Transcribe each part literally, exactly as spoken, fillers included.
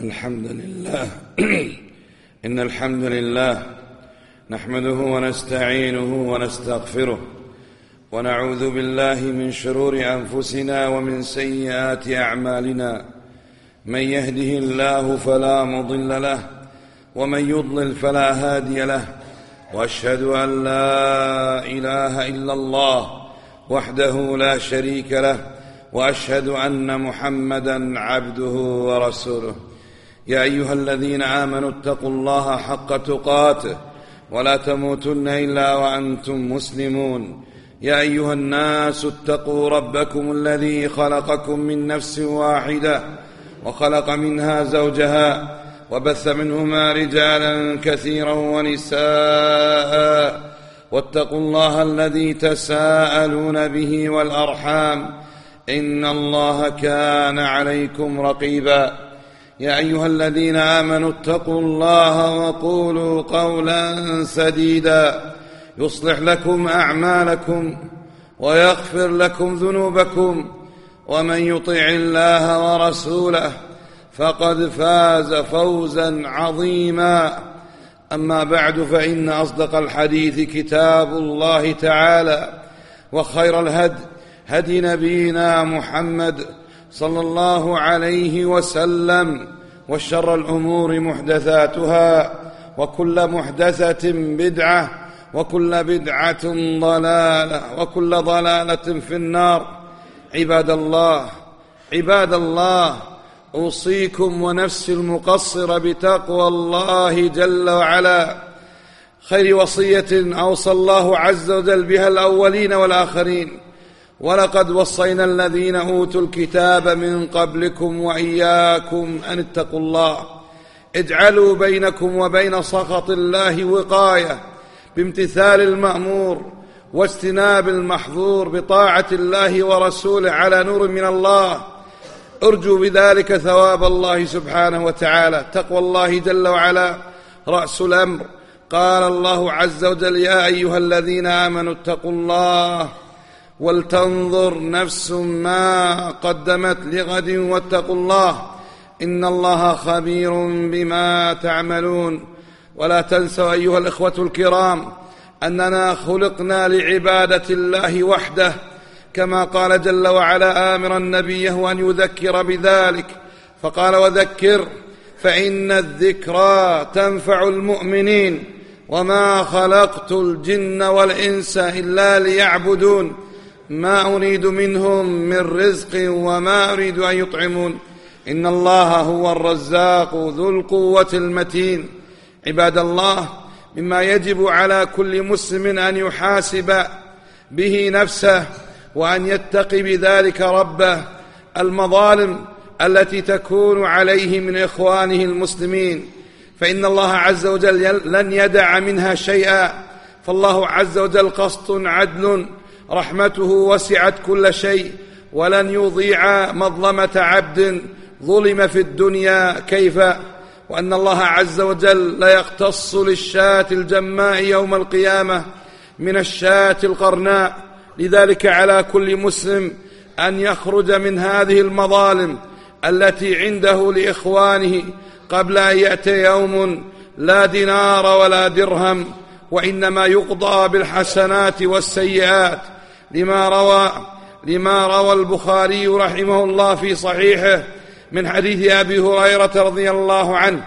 الحمد لله إن الحمد لله نحمده ونستعينه ونستغفره ونعوذ بالله من شرور أنفسنا ومن سيئات أعمالنا. من يهده الله فلا مضل له ومن يضلل فلا هادي له، وأشهد أن لا إله إلا الله وحده لا شريك له، وأشهد أن محمدًا عبده ورسوله. يا أيها الذين آمنوا اتقوا الله حق تقاته ولا تموتن إلا وأنتم مسلمون. يا أيها الناس اتقوا ربكم الذي خلقكم من نفس واحدة وخلق منها زوجها وبث منهما رجالا كثيرا ونساء، واتقوا الله الذي تساءلون به والأرحام إن الله كان عليكم رقيبا. يا أيها الذين آمنوا اتقوا الله وقولوا قولا سديدا يصلح لكم أعمالكم ويغفر لكم ذنوبكم، ومن يطع الله ورسوله فقد فاز فوزا عظيما. أما بعد، فإن أصدق الحديث كتاب الله تعالى، وخير الهدي هدي نبينا محمد صلى الله عليه وسلم، وشر الأمور محدثاتها، وكل محدثة بدعة، وكل بدعة ضلالة، وكل ضلالة في النار. عباد الله عباد الله أوصيكم ونفسي المقصر بتقوى الله جل وعلا، خير وصية أوصى الله عز وجل بها الأولين والآخرين. ولقد وصينا الذين أوتوا الكتاب من قبلكم وإياكم أن اتقوا الله. اجعلوا بينكم وبين سخط الله وقاية بامتثال المأمور واجتناب المحظور بطاعة الله ورسوله على نور من الله، ارجو بذلك ثواب الله سبحانه وتعالى. تقوى الله جل وعلا رأس الأمر. قال الله عز وجل: يا أيها الذين آمنوا اتقوا الله ولتنظر نفس ما قدمت لغد واتقوا الله إن الله خبير بما تعملون. ولا تنسوا أيها الإخوة الكرام أننا خلقنا لعبادة الله وحده، كما قال جل وعلا آمرا نبيه أن يذكر بذلك، فقال: وذكر فإن الذكرى تنفع المؤمنين وما خلقت الجن والإنس إلا ليعبدون ما أريد منهم من رزق وما أريد أن يطعمون إن الله هو الرزاق ذو القوة المتين. عباد الله، مما يجب على كل مسلم أن يحاسب به نفسه وأن يتقي بذلك ربه المظالم التي تكون عليه من إخوانه المسلمين، فإن الله عز وجل لن يدع منها شيئا، فالله عز وجل قسط عدل، رحمته وسعت كل شيء، ولن يضيع مظلمة عبد ظلم في الدنيا كيف، وأن الله عز وجل لا يقتص للشاة الجماء يوم القيامة من الشاة القرناء. لذلك على كل مسلم أن يخرج من هذه المظالم التي عنده لإخوانه قبل أن يأتي يوم لا دينار ولا درهم، وإنما يقضى بالحسنات والسيئات، لما روى لما روى البخاري رحمه الله في صحيحه من حديث أبي هريرة رضي الله عنه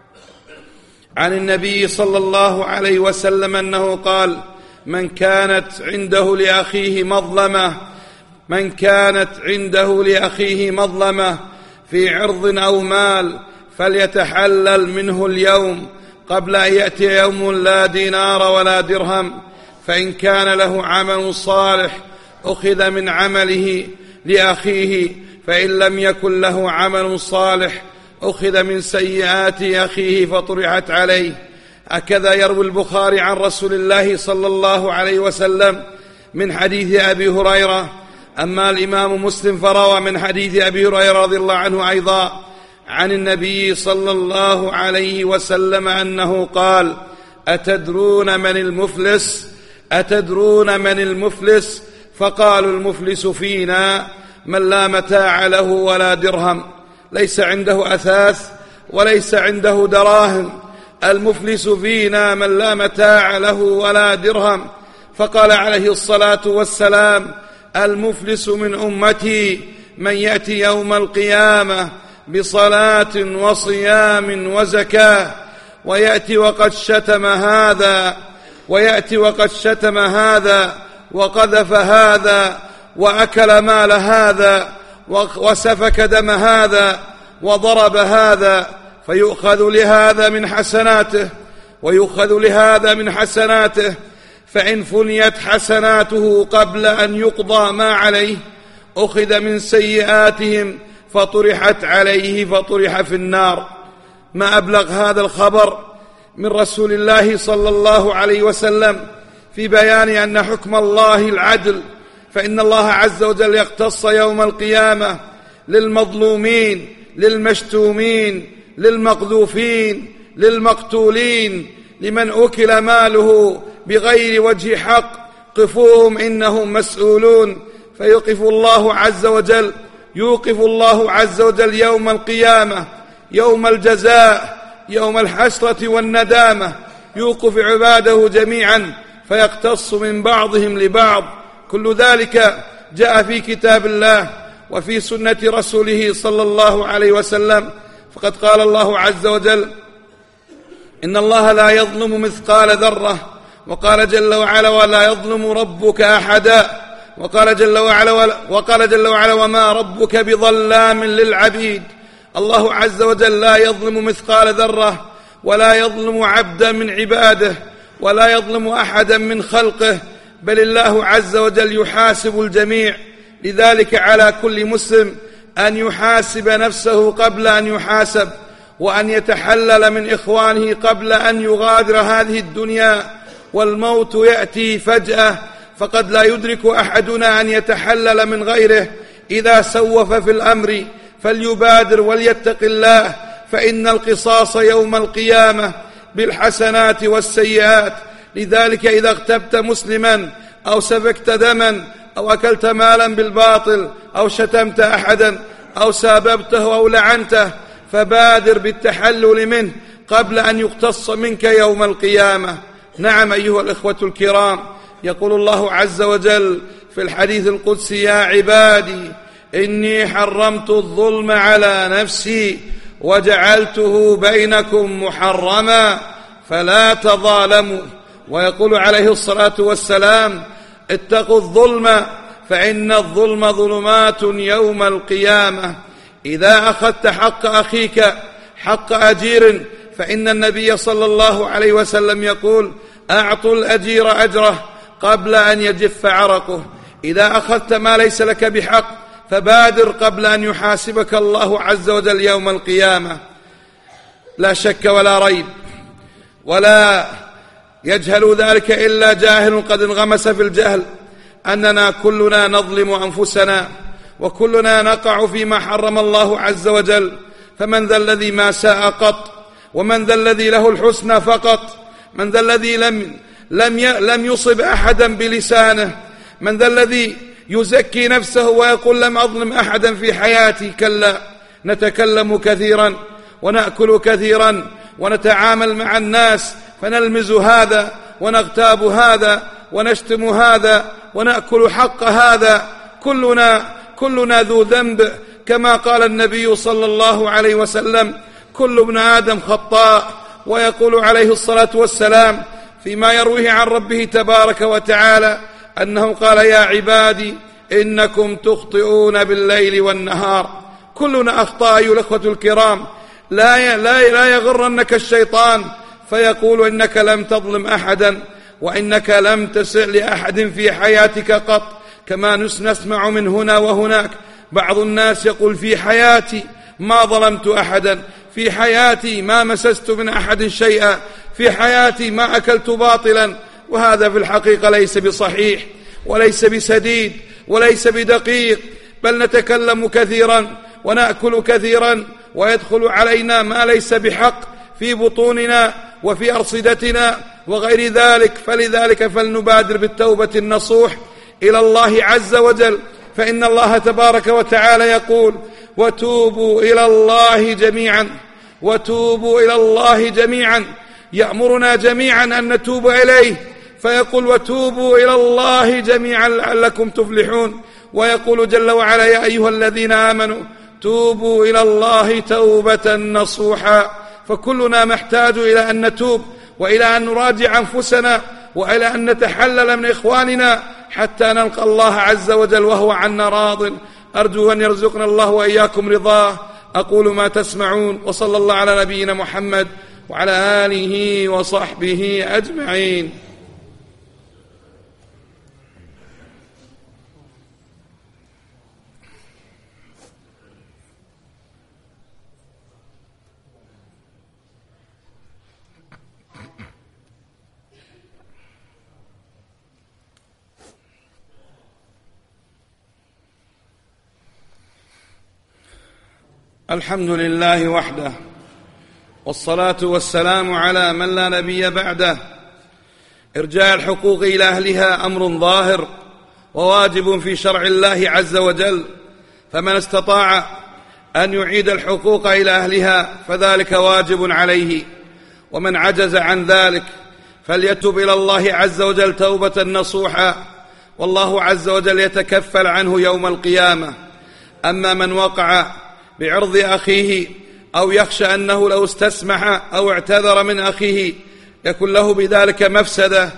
عن النبي صلى الله عليه وسلم أنه قال: من كانت عنده لأخيه مظلمة من كانت عنده لأخيه مظلمة في عرض أو مال فليتحلل منه اليوم قبل أن يأتي يوم لا دينار ولا درهم، فإن كان له عمل صالح أخذ من عمله لأخيه، فإن لم يكن له عمل صالح أخذ من سيئات أخيه فطرحت عليه. هكذا يروي البخاري عن رسول الله صلى الله عليه وسلم من حديث أبي هريرة. أما الإمام مسلم فروى من حديث أبي هريرة رضي الله عنه أيضا عن النبي صلى الله عليه وسلم أنه قال: أتدرون من المفلس أتدرون من المفلس فقالوا: المفلس فينا من لا متاع له ولا درهم، ليس عنده أثاث وليس عنده دراهم. المفلس فينا من لا متاع له ولا درهم. فقال عليه الصلاة والسلام: المفلس من أمتي من يأتي يوم القيامة بصلاة وصيام وزكاة ويأتي وقد شتم هذا ويأتي وقد شتم هذا وقذف هذا وأكل مال هذا وسفك دم هذا وضرب هذا، فيؤخذ لهذا من حسناته ويؤخذ لهذا من حسناته، فإن فنيت حسناته قبل أن يقضى ما عليه أخذ من سيئاتهم فطرحت عليه فطرح في النار. ما أبلغ هذا الخبر من رسول الله صلى الله عليه وسلم في بيان أن حكم الله العدل، فإن الله عز وجل يختص يوم القيامة للمظلومين، للمشتومين، للمقذوفين، للمقتولين، لمن أكل ماله بغير وجه حق، قفوهم إنهم مسؤولون. فيوقف الله عز وجل يوقف الله عز وجل يوم القيامة، يوم الجزاء، يوم الحسرة والندامة، يوقف عباده جميعا فيقتص من بعضهم لبعض. كل ذلك جاء في كتاب الله وفي سنة رسوله صلى الله عليه وسلم. فقد قال الله عز وجل: إن الله لا يظلم مثقال ذرة، وقال جل وعلا: ولا يظلم ربك أحدا، وقال جل وعلا وقال جل وعلا: وما ربك بظلام للعبيد. الله عز وجل لا يظلم مثقال ذرة، ولا يظلم عبدا من عباده، ولا يظلم أحدا من خلقه، بل الله عز وجل يحاسب الجميع. لذلك على كل مسلم أن يحاسب نفسه قبل أن يحاسب، وأن يتحلل من إخوانه قبل أن يغادر هذه الدنيا. والموت يأتي فجأة، فقد لا يدرك أحدنا أن يتحلل من غيره. إذا سوف في الأمر فليبادر وليتق الله، فإن القصاص يوم القيامة بالحسنات والسيئات. لذلك إذا اغتبت مسلما أو سفكت دما أو أكلت مالا بالباطل أو شتمت أحدا أو ساببته أو لعنته فبادر بالتحلل منه قبل أن يقتص منك يوم القيامة. نعم أيها الإخوة الكرام، يقول الله عز وجل في الحديث القدسي: يا عبادي إني حرمت الظلم على نفسي وجعلته بينكم محرما فلا تظالموا. ويقول عليه الصلاة والسلام: اتقوا الظلم فإن الظلم ظلمات يوم القيامة. إذا أخذت حق أخيك حق أجير، فإن النبي صلى الله عليه وسلم يقول: أعطوا الأجير أجره قبل أن يجف عرقه. إذا أخذت ما ليس لك بحق فبادر قبل أن يحاسبك الله عز وجل يوم القيامة. لا شك ولا ريب، ولا يجهل ذلك إلا جاهل قد انغمس في الجهل، أننا كلنا نظلم أنفسنا، وكلنا نقع فيما حرم الله عز وجل. فمن ذا الذي ما ساء قط؟ ومن ذا الذي له الحسنى فقط؟ من ذا الذي لم لم لم يصب أحدا بلسانه؟ من ذا الذي يزكي نفسه ويقول لم أظلم أحدا في حياتي؟ كلا، نتكلم كثيرا ونأكل كثيرا ونتعامل مع الناس، فنلمز هذا ونغتاب هذا ونشتم هذا ونأكل حق هذا. كلنا كلنا ذو ذنب، كما قال النبي صلى الله عليه وسلم: كل ابن آدم خطاء. ويقول عليه الصلاة والسلام فيما يرويه عن ربه تبارك وتعالى أنه قال: يا عبادي إنكم تخطئون بالليل والنهار. كلنا أخطاء أيها الأخوة الكرام. لا لا لا يغرنك الشيطان فيقول إنك لم تظلم أحدا وإنك لم تسع لأحد في حياتك قط، كما نسمع من هنا وهناك. بعض الناس يقول: في حياتي ما ظلمت أحدا، في حياتي ما مسست من أحد شيئا، في حياتي ما أكلت باطلا. وهذا في الحقيقة ليس بصحيح وليس بسديد وليس بدقيق، بل نتكلم كثيرا ونأكل كثيرا ويدخل علينا ما ليس بحق في بطوننا وفي أرصدتنا وغير ذلك. فلذلك فلنبادر بالتوبة النصوح إلى الله عز وجل، فإن الله تبارك وتعالى يقول: وتوبوا إلى الله جميعا وتوبوا إلى الله جميعا، يأمرنا جميعا أن نتوب إليه، فيقول وتوبوا إلى الله جميعا لعلكم تفلحون، ويقول جل وعلا يا أيها الذين آمنوا توبوا إلى الله توبة نصوحا. فكلنا محتاج إلى أن نتوب، وإلى أن نراجع أنفسنا، وإلى أن نتحلل من إخواننا حتى نلقى الله عز وجل وهو عنا راض. أرجو أن يرزقنا الله وإياكم رضاه. أقول ما تسمعون، وصلى الله على نبينا محمد وعلى آله وصحبه أجمعين. الحمد لله وحده، والصلاة والسلام على من لا نبي بعده. إرجاع الحقوق إلى أهلها أمر ظاهر وواجب في شرع الله عز وجل، فمن استطاع أن يعيد الحقوق إلى أهلها فذلك واجب عليه، ومن عجز عن ذلك فليتب إلى الله عز وجل توبة نصوحا، والله عز وجل يتكفل عنه يوم القيامة. أما من وقع بعرض أخيه أو يخشى أنه لو استسمح أو اعتذر من أخيه يكون له بذلك مفسدة،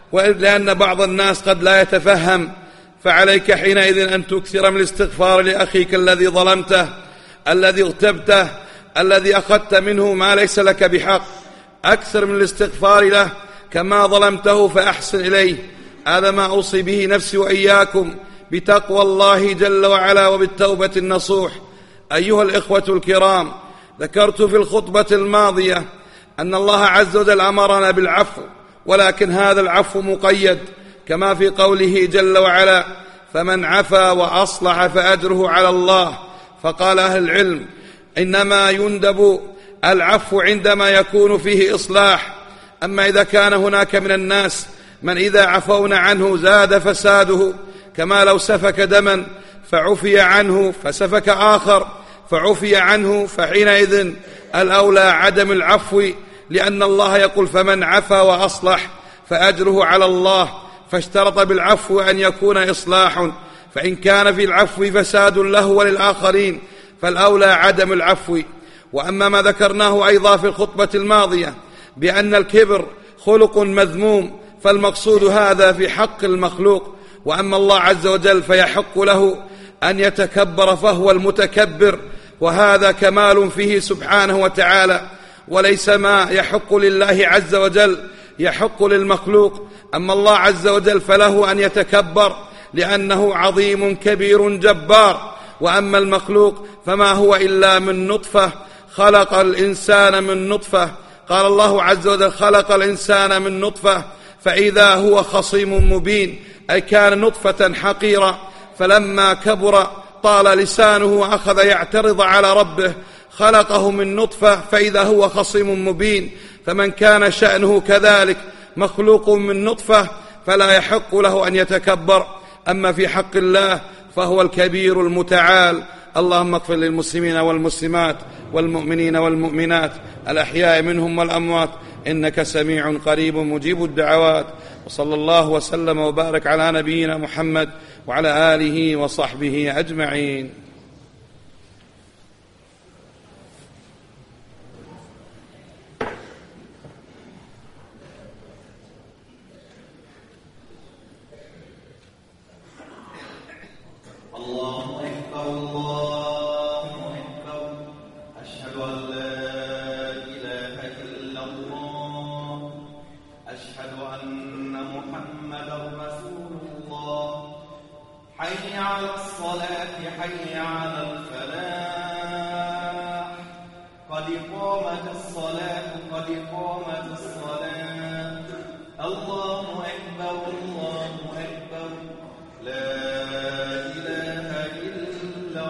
لأن بعض الناس قد لا يتفهم، فعليك حينئذ أن تكثر من الاستغفار لأخيك الذي ظلمته، الذي اغتبته، الذي أخذت منه ما ليس لك بحق. أكثر من الاستغفار له، كما ظلمته فأحسن إليه. هذا ما أوصي به نفسي وإياكم بتقوى الله جل وعلا وبالتوبة النصوح. أيها الإخوة الكرام، ذكرت في الخطبة الماضية أن الله عز وجل أمرنا بالعفو، ولكن هذا العفو مقيد، كما في قوله جل وعلا فمن عفا وأصلح فأجره على الله. فقال أهل العلم إنما يندب العفو عندما يكون فيه إصلاح. أما إذا كان هناك من الناس من إذا عفونا عنه زاد فساده، كما لو سفك دما فعفي عنه فسفك آخر فعفي عنه، فحينئذ الأولى عدم العفو، لأن الله يقول فمن عفا وأصلح فأجره على الله، فاشترط بالعفو أن يكون إصلاح، فإن كان في العفو فساد له وللآخرين فالأولى عدم العفو. وأما ما ذكرناه أيضا في الخطبة الماضية بأن الكبر خلق مذموم، فالمقصود هذا في حق المخلوق، وأما الله عز وجل فيحق له أن يتكبر فهو المتكبر، وهذا كمال فيه سبحانه وتعالى، وليس ما يحق لله عز وجل يحق للمخلوق. أما الله عز وجل فله أن يتكبر لأنه عظيم كبير جبار، وأما المخلوق فما هو إلا من نطفة، خلق الإنسان من نطفة. قال الله عز وجل خلق الإنسان من نطفة فإذا هو خصيم مبين، أي كان نطفة حقيرة، فلما كبر طال لسانه وأخذ يعترض على ربه، خلقه من نطفة فإذا هو خصيم مبين. فمن كان شأنه كذلك مخلوق من نطفة فلا يحق له أن يتكبر. أما في حق الله فهو الكبير المتعال. اللهم اغفر للمسلمين والمسلمات والمؤمنين والمؤمنات الأحياء منهم والأموات، إنك سميع قريب مجيب الدعوات. وصلى الله وسلم وبارك على نبينا محمد وعلى آله وصحبه أجمعين. الله أكبر الله أكبر، أشهد أن لا إله إلا الله، أشهد أن محمدا رسول الله. حي على الصلاة، حي على الفلاح، قد قامت الصلاة، قد قامت الصلاة. الله أكبر الله أكبر، لا إله إلا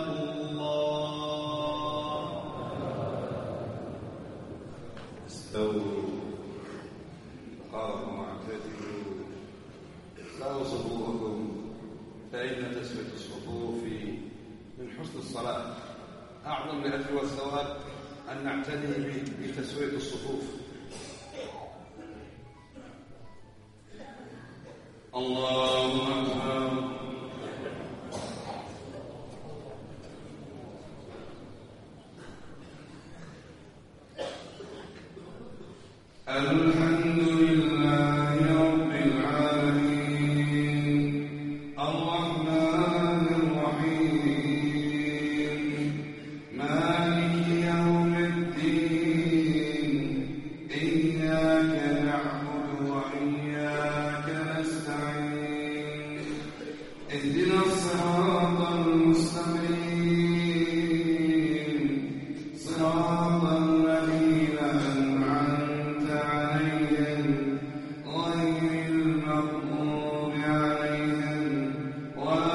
الله. استووا قاربوا واعتدلوا، ساووا صفوفكم، فإن تسوية الصفوف من حسن الصلاة. أعظم الأجر والثواب أن نعتني بتسوية الصفوف. الله أكبر. الحمد لله رب العالمين الرحمن الرحيم مالك يوم الدين إياك نعبد وإياك نستعين اهدنا الصراط المستقيم صراط الذين أنعمت عليهم غير المغضوب عليهم ولا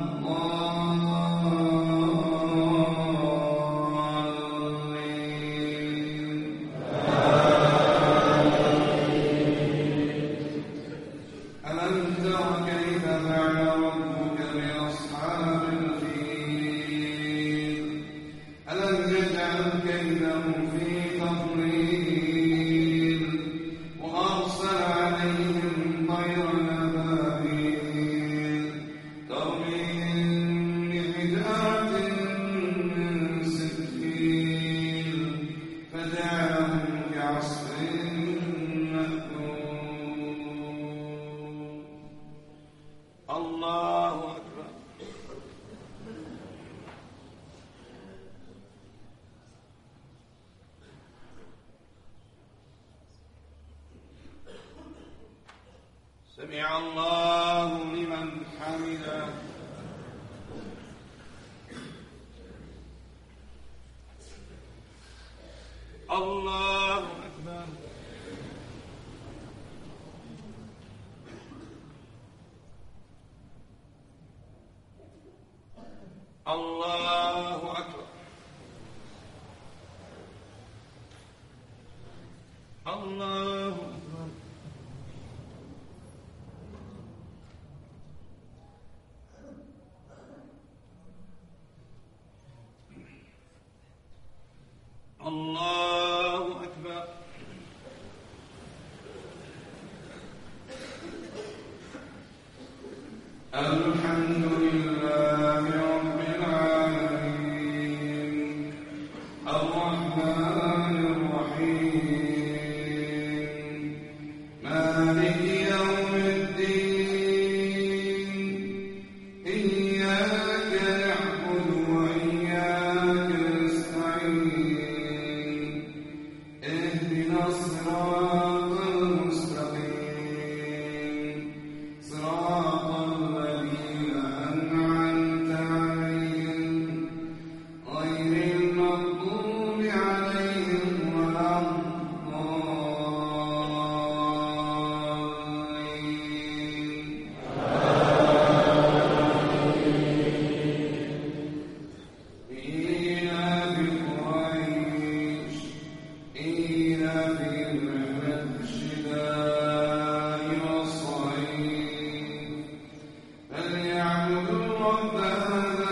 الضالين. ألم تر كيف فعل ربك بأصحاب الفيل ألم يجعل كيدهم في تضليل وأرسل عليهم طيرا أبابيل ترميهم بحجارة من سجيل فجعلهم كعصف مأكول. الله أكبر. سمع الله لمن حمده. الله أكبر. الله أكبر. الله أكبر. الله أكبر. الحمد لله رب العالمين الرحمن الرحيم مالك يوم الدين إياك نعبد وإياك نستعين اهدنا الصراط المستقيم صراط الذين أنعمت عليهم غير المغضوب عليهم ولا الضالين. إيلاف قريش إيلافهم رحلة الشتاء والصيف فليعبدوا رب هذا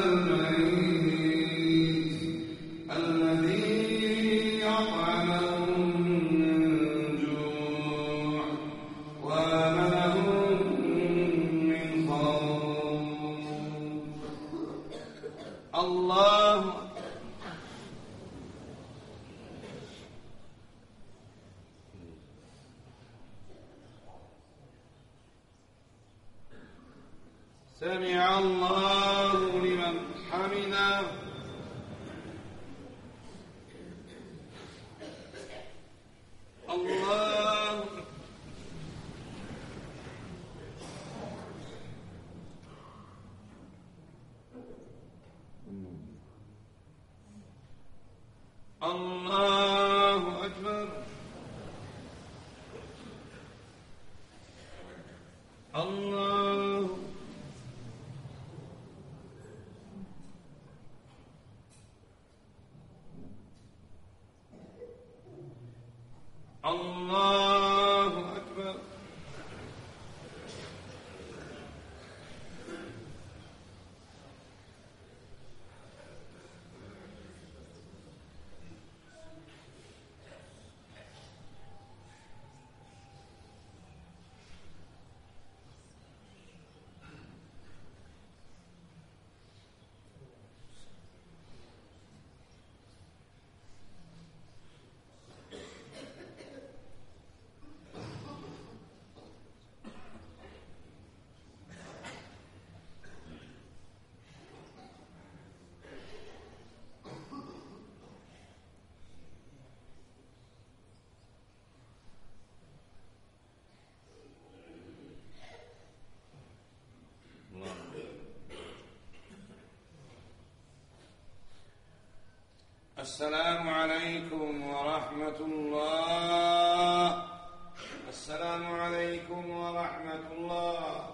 البيت الذي أطعمهم من جوع وآمنهم من خوف. الله سمع الله لمن حمده. الله الله أكبر. الله الله أكبر. السلام عليكم ورحمة الله. السلام عليكم ورحمة الله.